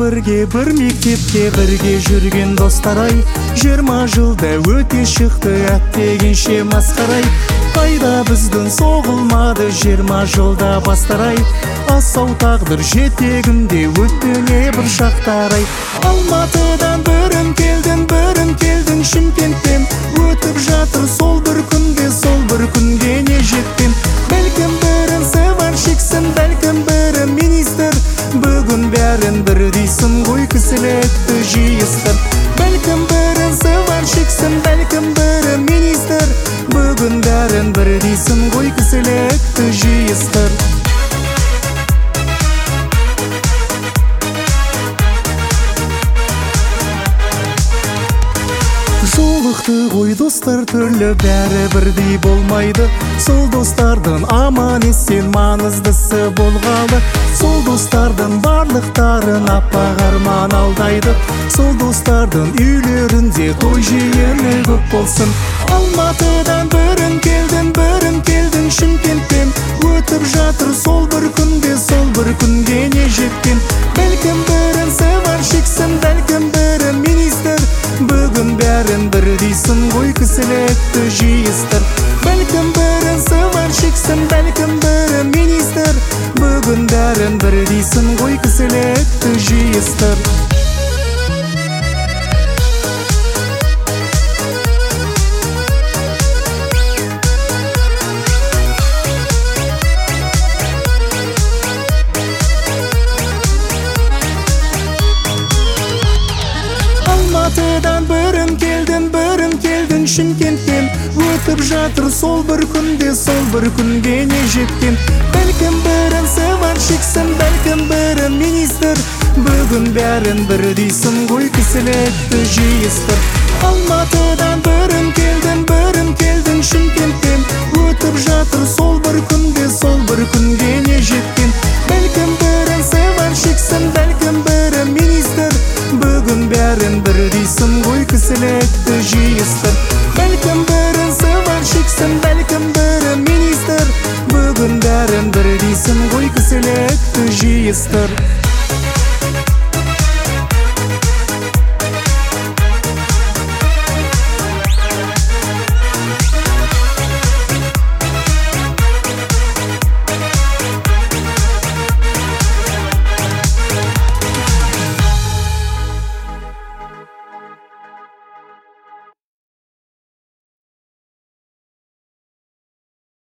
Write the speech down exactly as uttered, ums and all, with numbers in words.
бірге бір мектепте бірге жүрген достар-ай, жиырма жылда өте шықты әттегенше масқарай. Қайда біздің соғылмады жиырма жылда бастар-ай, асау тағдыр жетегінде өтті небір шақтар-ай. Алматыдан бірін келдің, бірін келдің Шымкенттен, өтіп жатыр сол бір күнде, сол бір күнге не жеттім. Бәлкім бірін сварщиксің, бәлкім бірі министр, бүгін бәрін бір дейсің ғой, кісілікті жиыстыр. Бәлкім бірін сварщиксің, бәлкім бірі министр, бүгін бәрін бір дейсің ғой, кісілікті жиыстыр. Жолықты ғой достар түрлі, бәрі бірдей болмайды. Сол достардың аман есен маңыздысы болғалы. Сол достардың барлықтарын аппақ арман алдайды. Сол достардың үйлерінде той жиыны көп болсын. Алматыдан бірін келдің, бірін келдің Шымкенттен, өтіп жатыр сол бір күнде, сол бір күнге не жеткен. Бәлкім бірін сварщиксің, бәлкім бірі министр, бүгін бәрін бір дейсің ғой, кісілікті жиыстыр. Бәлкім бірін сварщиксің, бәлкім бірі министр, бүгін бәрін бір дейсің ғой, кісілікті жиыстыр. Алматыдан бірін келдің, бірін келдің Шымкенттен, өтіп жатыр сол бір күнде, сол бір күнге не жеткен. Бәлкім бірін сварщиксің, бәлкім бірі министр, бүгін бәрін бір дейсің ғой, кісілікті жиыстыр. Алматыдан бірін келдің, бірін келдің Шымкенттен, өтіп жатыр сол бір күнде, сол бір күнге не жеткен. Бәлкім бірін сварщиксің, бәлкім бірі министр, бүгін бәрін бір дейсің ғой, кісілікті жиыстыр. Бәлкім бірін сварщиксің, бәлкім бірі министр, бүгін бәрін бір дейсің ғой, кісілікті жиыстыр.